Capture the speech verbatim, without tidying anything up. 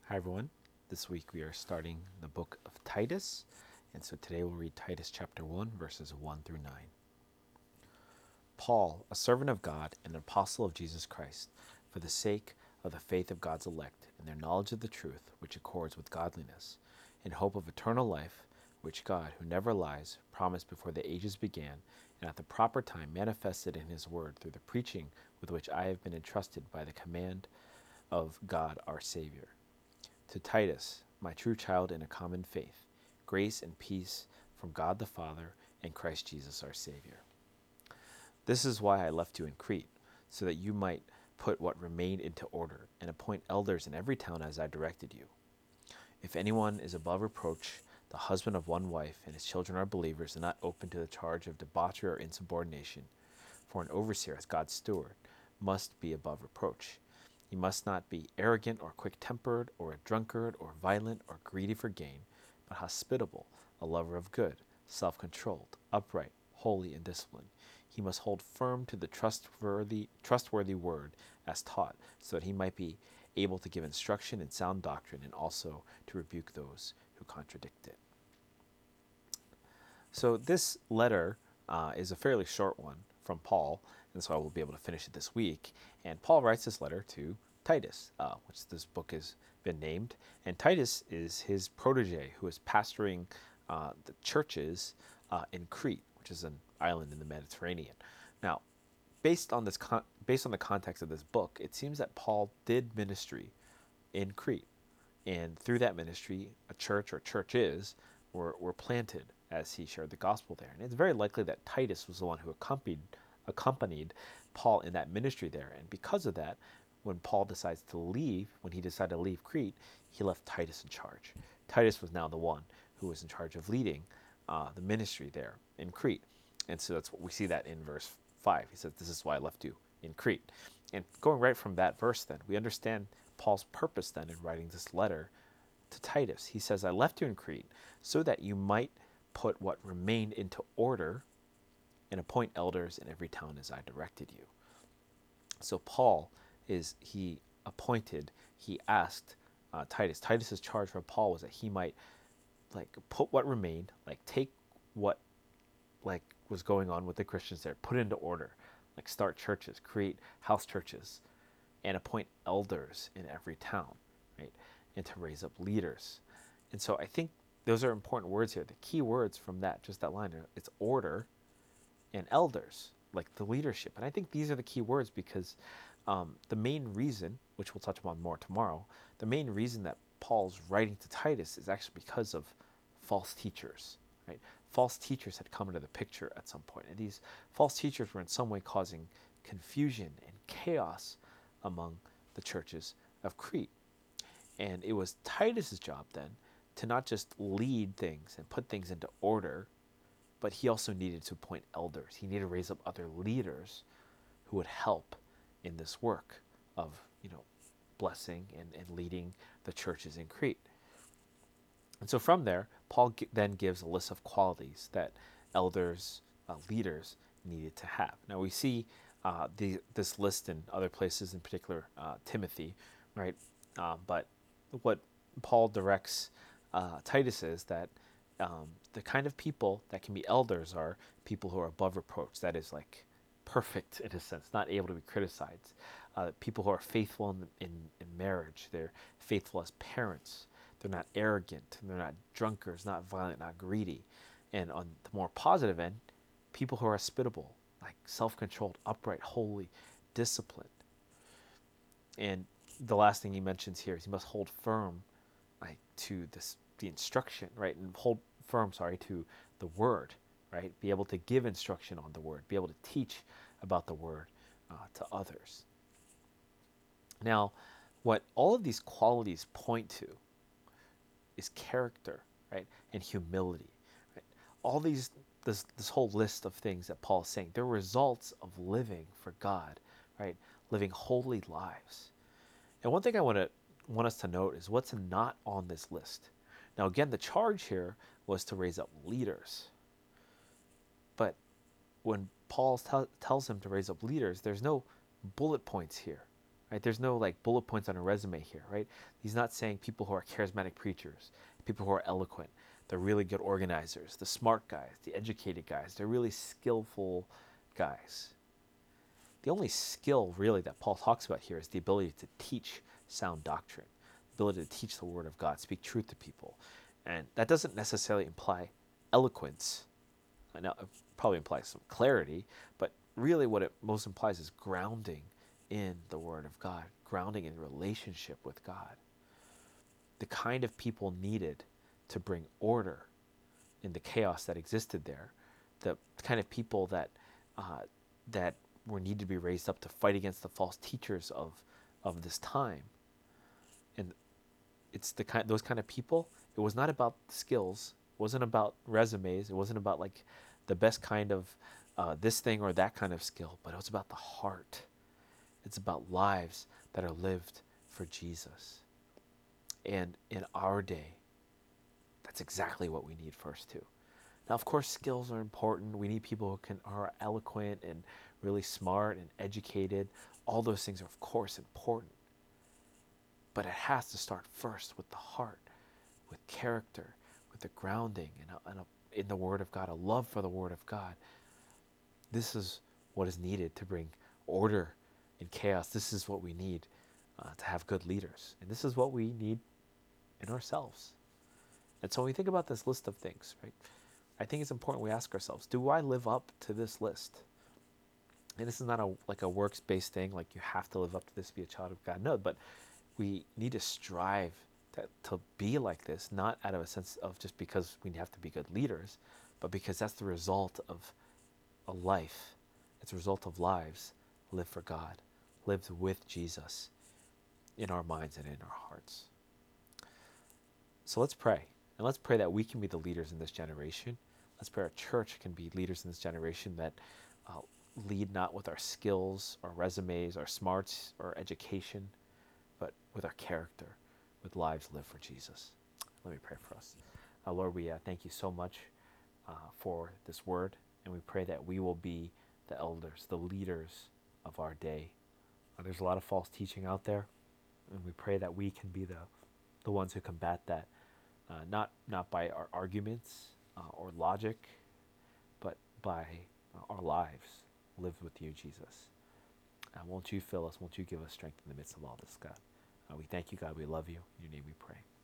Hi everyone. This week we are starting the book of Titus, and so today we'll read Titus chapter one, verses one through nine. Paul, a servant of God and an apostle of Jesus Christ, for the sake of the faith of God's elect and their knowledge of the truth which accords with godliness, in hope of eternal life, which God, who never lies, promised before the ages began, and at the proper time manifested in his word through the preaching with which I have been entrusted by the command of God our Savior. To Titus, my true child in a common faith, grace and peace from God the Father and Christ Jesus our Savior. This is why I left you in Crete, so that you might put what remained into order, and appoint elders in every town as I directed you. If anyone is above reproach, the husband of one wife, and his children are believers and not open to the charge of debauchery or insubordination, for an overseer as God's steward must be above reproach. He must not be arrogant or quick-tempered or a drunkard or violent or greedy for gain, but hospitable, a lover of good, self-controlled, upright, holy, and disciplined. He must hold firm to the trustworthy, trustworthy word as taught, so that he might be able to give instruction in sound doctrine and also to rebuke those who contradict it. So this letter uh, is a fairly short one from Paul, and so I will be able to finish it this week. And Paul writes this letter to Titus, uh, which this book has been named. And Titus is his protege who is pastoring uh, the churches uh, in Crete, which is an island in the Mediterranean. Now, based on this con- based on the context of this book, it seems that Paul did ministry in Crete, and through that ministry, a church or churches were, were planted as he shared the gospel there. And it's very likely that Titus was the one who accompanied accompanied Paul in that ministry there. And because of that, when Paul decides to leave, when he decided to leave Crete, he left Titus in charge. Titus was now the one who was in charge of leading uh, the ministry there in Crete. And so that's what we see that in verse five. He says, "This is why I left you in Crete." And going right from that verse, then, we understand Paul's purpose then in writing this letter to Titus. He says, "I left you in Crete so that you might put what remained into order and appoint elders in every town as I directed you." So Paul is, he appointed, he asked uh, Titus. Titus's charge for Paul was that he might like put what remained, like take what like was going on with the Christians there, put it into order, like start churches, create house churches, and appoint elders in every town, right? And to raise up leaders. And so I think those are important words here. The key words from that, just that line, it's order and elders, like the leadership. And I think these are the key words because um, the main reason, which we'll touch upon more tomorrow, the main reason that Paul's writing to Titus is actually because of false teachers, right? False teachers had come into the picture at some point, and these false teachers were in some way causing confusion and chaos among the churches of Crete. And it was Titus's job then to not just lead things and put things into order, but he also needed to appoint elders. He needed to raise up other leaders who would help in this work of, you know, blessing and, and leading the churches in Crete. And so from there, Paul g- then gives a list of qualities that elders, uh, leaders needed to have. Now we see uh, the, this list in other places, in particular uh, Timothy, right? Uh, but what Paul directs uh, Titus is that um, the kind of people that can be elders are people who are above reproach. That is like perfect in a sense, not able to be criticized. Uh, people who are faithful in, in, in marriage. They're faithful as parents. They're not arrogant. They're not drunkards, not violent, not greedy. And on the more positive end, people who are hospitable, like self-controlled, upright, holy, disciplined. And the last thing he mentions here is he must hold firm, like to this the instruction, right, and hold firm, sorry, to the word, right. Be able to give instruction on the word. Be able to teach about the word uh, to others. Now, what all of these qualities point to is character, right, and humility. Right? All these, this this whole list of things that Paul is saying, they're results of living for God, right, living holy lives. And one thing I want to want us to note is what's not on this list. Now, again, the charge here was to raise up leaders, but when Paul t- tells him to raise up leaders, there's no bullet points here, right? There's no like bullet points on a resume here, right? He's not saying people who are charismatic preachers, people who are eloquent, they're really good organizers, the smart guys, the educated guys, they're really skillful guys. The only skill really that Paul talks about here is the ability to teach sound doctrine, the ability to teach the word of God, speak truth to people. And that doesn't necessarily imply eloquence. I know it probably implies some clarity, but really what it most implies is grounding in the word of God, grounding in relationship with God. The kind of people needed to bring order in the chaos that existed there, the kind of people that uh, that were needed to be raised up to fight against the false teachers of of this time. And it's the kind those kind of people. It was not about skills. It wasn't about resumes. It wasn't about like the best kind of uh, this thing or that kind of skill. But it was about the heart. It's about lives that are lived for Jesus. And in our day, that's exactly what we need first too. Now, of course, skills are important. We need people who can are eloquent and really smart and educated. All those things are, of course, important. But it has to start first with the heart, with character, with the grounding in, a, in, a, in the Word of God, a love for the Word of God. This is what is needed to bring order in chaos. This is what we need uh, to have good leaders. And this is what we need in ourselves. And so when we think about this list of things, right, I think it's important we ask ourselves, do I live up to this list? And this is not a like a works-based thing, like you have to live up to this to be a child of God. No, but we need to strive to, to be like this, not out of a sense of just because we have to be good leaders, but because that's the result of a life. It's a result of lives lived for God, lived with Jesus in our minds and in our hearts. So let's pray. And let's pray that we can be the leaders in this generation. Let's pray our church can be leaders in this generation that uh, lead not with our skills, our resumes, our smarts, or education, but with our character, with lives lived for Jesus. Let me pray for us. Uh, Lord, we uh, thank you so much uh, for this word, and we pray that we will be the elders, the leaders of our day. Uh, there's a lot of false teaching out there, and we pray that we can be the, the ones who combat that, uh, not, not by our arguments uh, or logic, but by uh, our lives lived with you, Jesus. Uh, won't you fill us? Won't you give us strength in the midst of all this, God? Uh, we thank you, God. We love you. In your name we pray.